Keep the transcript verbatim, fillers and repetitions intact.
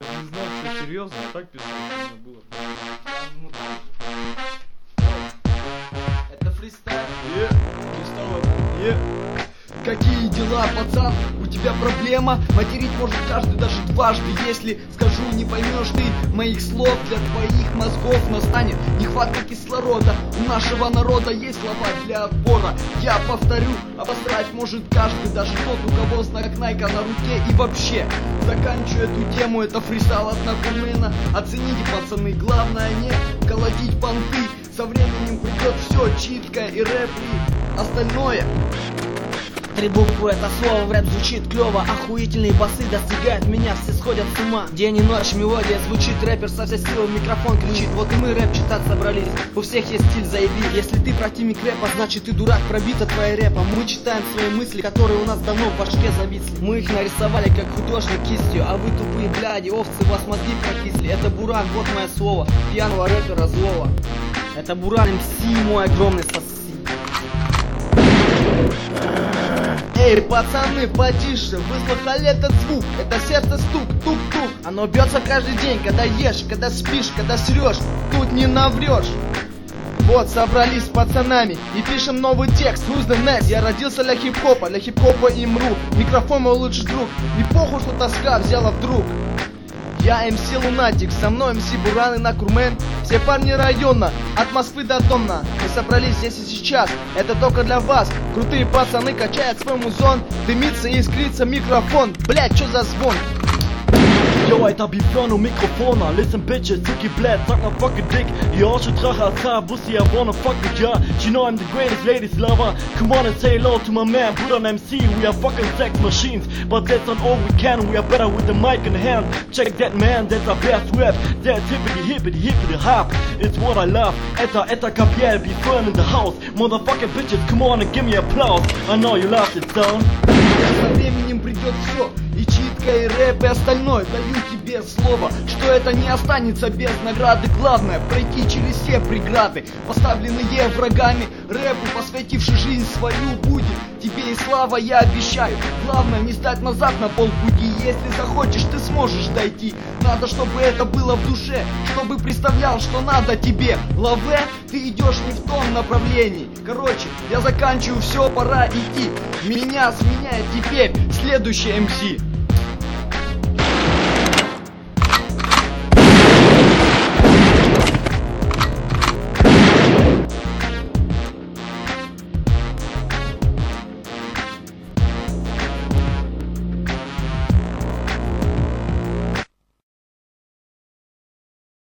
Я не знал, что серьезно, а так пиздец было. Это фристайл. Е, фристайл. Е. Какие дела, пацан? У тебя проблема? Материть может каждый даже дважды. Если скажу, не поймешь ты моих слов, для твоих мозгов настанет нехватка кислорода. У нашего народа есть слова для отбора. Я повторю, обосрать может каждый, даже тот, у кого знак Найка на руке. И вообще, заканчиваю эту тему, это фристайл от Накумена. Оцените, пацаны, главное не колотить понты. Со временем придет все, читка и рэп, и остальное. Три буквы, это слово в рэп звучит клево. Охуительные басы достигают меня, все сходят с ума. День и ночь мелодия звучит, рэпер со всей силы в микрофон кричит. Вот и мы рэп читать собрались, у всех есть стиль, заяви. Если ты противник рэпа, значит ты дурак, пробита твоя рэпа. Мы читаем свои мысли, которые у нас давно в башке зависли. Мы их нарисовали как художник кистью, а вы тупые бляди, овцы, вас мозги прокисли. Это Буран, вот мое слово, пьяного рэпера злого. Это Буран эм си, мой огромный соси. Эй, пацаны, потише, вы слыхали этот звук? Это сердце стук, тук-тук. Оно бьется каждый день, когда ешь, когда спишь, когда срешь. Тут не наврешь. Вот, собрались с пацанами и пишем новый текст. Who's the next? Я родился для хип-хопа, для хип-хопа и мру. Микрофон мой лучший друг, не похуй, что тоска взяла вдруг. Я эм си Лунатик, со мной эм си Буран и Накурмен. Все парни района, от Москвы до Дона. Мы собрались здесь и сейчас, это только для вас. Крутые пацаны качают свой музон. Дымится и искрится микрофон. Блять, что за звон? Yo, Alter, Bifron und Mikrofone. Listen, bitches, Zuki Blatt, sag mal fucking dick. Die Arsche Drache, Alter, Bussi, I wanna fuck with ya. She know I'm the greatest ladies lover. Come on and say hello to my man, Bruder M C. We are fucking sex machines, but that's not all we can. We are better with the mic in the hand. Check that, man, that's our best rap. That's hippity hippity hippity hop. It's what I love. Etta, Etta, Gabriel, be firm in the house. Motherfucking bitches, come on and give me applause. I know you love it, son. Со временем придет все, и читка, и рэп, и остальное. Даю тебе слово, что это не останется без награды. Главное, пройти через все преграды, поставленные врагами. Рэпу, посвятивший жизнь свою, будет тебе и слава, я обещаю. Главное, не сдать назад на полпути. Если захочешь, ты сможешь дойти. Надо, чтобы это было в душе, чтобы представлял, что надо тебе. Лаве, ты идешь не в том направлении. Короче, я заканчиваю, все, пора идти. Меня сменяет теперь следующий эм си.